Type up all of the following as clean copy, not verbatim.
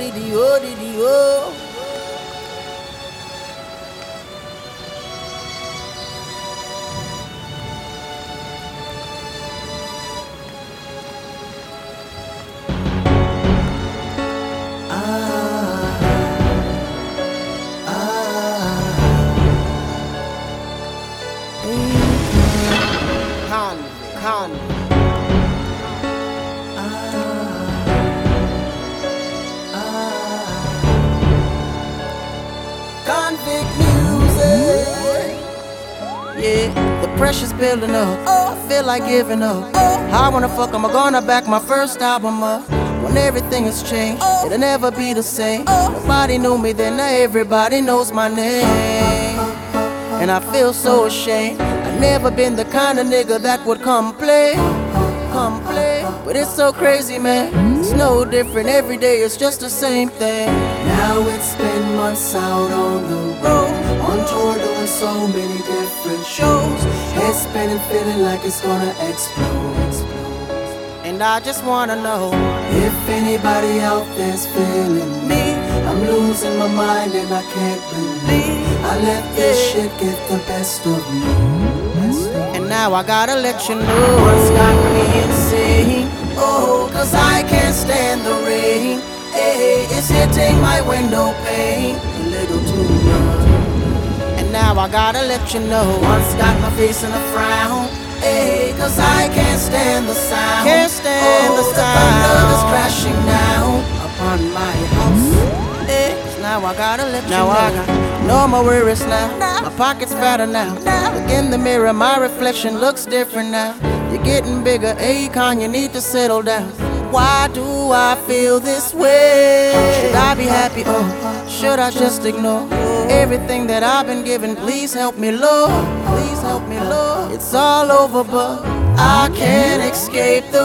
did he, oh, did he, oh. Convict music. Yeah, the pressure's building up. I feel like giving up. I wanna fuck, I'm gonna back my first album up. When everything has changed, it'll never be the same. Nobody knew me then, now everybody knows my name. And I feel so ashamed. I've never been the kind of nigga that would come play. But it's so crazy, man. It's no different, every day it's just the same thing. Now it's been months out on the road, on tour doing so many different shows. Head spinning, feeling like it's gonna explode. And I just wanna know if anybody out there's feeling me. I'm losing my mind and I can't believe I let this shit get the best of me. And now I gotta let you know what's got me insane. Oh, cause I can't stand the rain. Hey, it's hitting my window pane a little too much. And now I gotta let you know what's got my face in a frown. Hey, cause I can't stand the sound. Can't stand the sound. The thunder is crashing down upon my house. Hey, now I gotta let you know. I got no more worries now. My pocket's fatter now. Look in the mirror, my reflection looks different now. You're getting bigger, Akon, you need to settle down. Why do I feel this way? Should I be happy or should I just ignore everything that I've been given? Please help me, Lord. Please help me, Lord. It's all over, but I can't escape the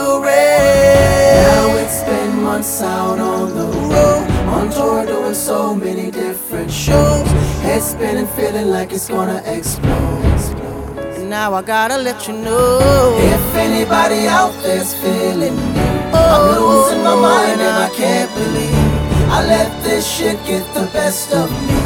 rain. Now it's been months out on the road, on tour doing so many different shows. Head spinning, feeling like it's gonna explode. And now I gotta let you know if anybody out there's feeling me. I'm losing my mind and I can't believe I let this shit get the best of me.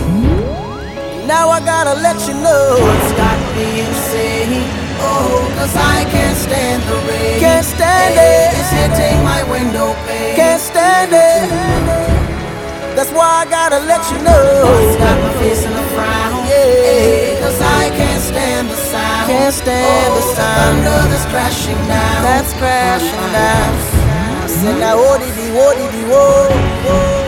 Now I gotta let you know what's got me insane. Oh, cause I can't stand the rain. Can't stand it. It's hitting my window pane. Can't stand it. That's why I gotta let you know what's got my face in a frown. Yeah, cause I can't stand the sound. Can't stand the sound. The thunder that's crashing down. That's crashing down. I said now, oh, did he, whoa.